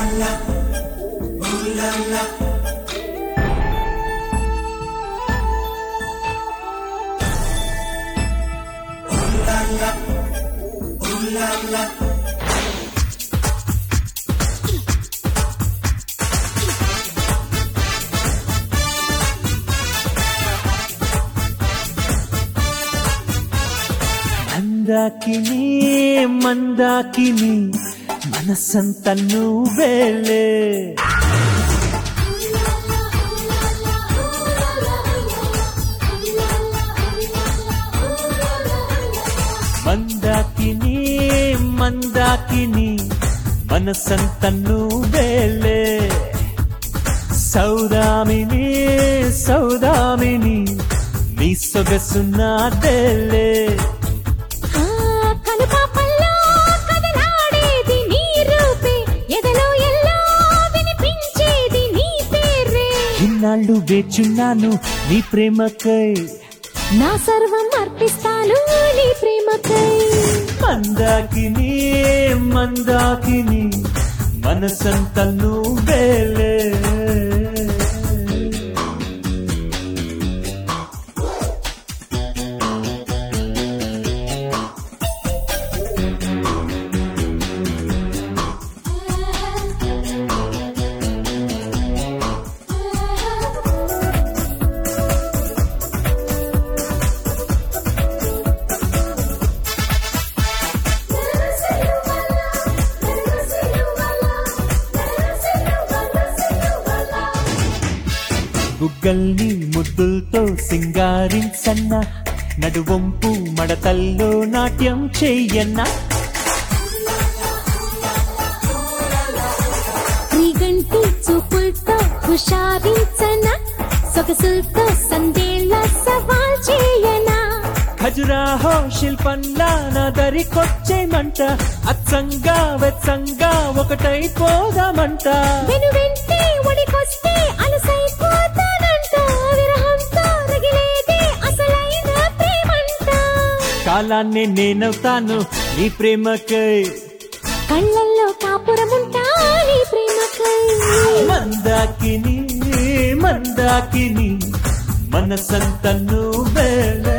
మందాకిని మందాకిని మనసంత నువ్వేలే మందాకిని మందాకిని మనసంత నువ్వేలే సౌదామిని సౌదామిని నీ సొగసు నాదేలే ఇన్నాళ్ళు వేచున్నాను నీ ప్రేమకై నా సర్వం అర్పిస్తాను నీ ప్రేమకై మందాకిని మందాకిని మనసంత నువ్వేలే గుగ్గల్ని ముద్దులతో సింగారించన్న నడువంపు మడతల్లో నాట్యం చెయ్యన్న నీ గంటి చూపులతో హుషారించన సొగసులతో సందేళ్ళ సవాల్ చేయనా ఖజురాహో శిల్పంలా నా దరికొచ్చేమంట అచ్చంగా వెచ్చంగా ఒకటైపోదామంట వెనువెంటే ఒడికొస్తే అలసైపోతానంట విరహంతో రగిలేదే అసలైన ప్రేమంట కాలాన్ని నేనవుతాను నీ ప్రేమకై కళ్ళల్లో కాపురముంటా నీ ప్రేమకై మందాకిని మందాకిని మనసంత నువ్వేలే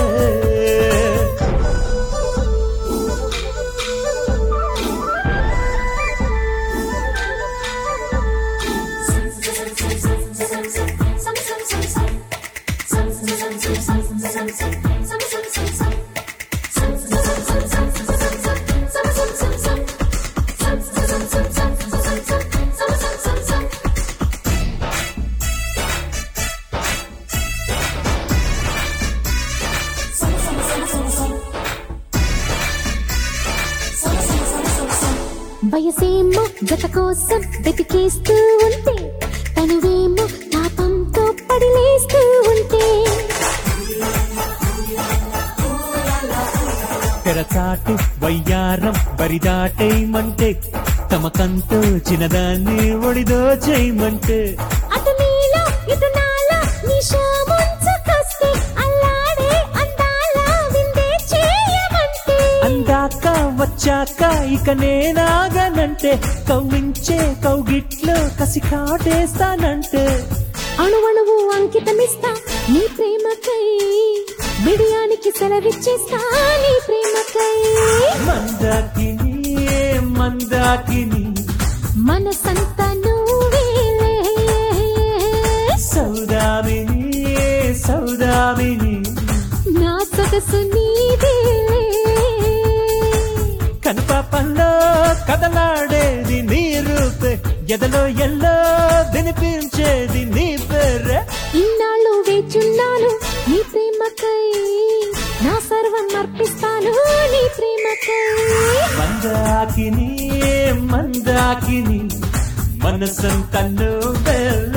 వయసేమో జత కోసం వెతికేస్తూ ఉంటే తనువేమో తాపంతో పడిలేస్తూ ఉంటే తెరచాటు వయ్యారం బరిదాటేయమంటే తమకంతో చిన్నదాన్ని ఒడిదో చేయమంటే అటు నీలో ఇటు నాలో నిషాముంచుకొస్తే అల్లాడే అందాల విందే చేయమంటే అందాక వచ్చాక ఇక నేనాగనంటే కవ్వించే కౌగిట్లో కసి కాటేస్తానంటే అణువణువు అంకితమిస్తా నీ ప్రేమకై బిడియానికి సెలవిచ్చేస్తా నీ ప్రేమకై మందాకిని మందాకిని మనసంత నువ్వేలే సౌదామిని సౌదామిని నా సొగసు నీదేలే కనుపాపంలో కదలాడేది నీ రూపే ఎదలో ఎల్లో వినిపించేది నీ పేరే ఇన్నాళ్ళు వేచున్నాను నీ ప్రేమకై నా సర్వం అర్పిస్తాను నీ ప్రేమకై మందాకిని మందాకిని మనసంత నువ్వేలే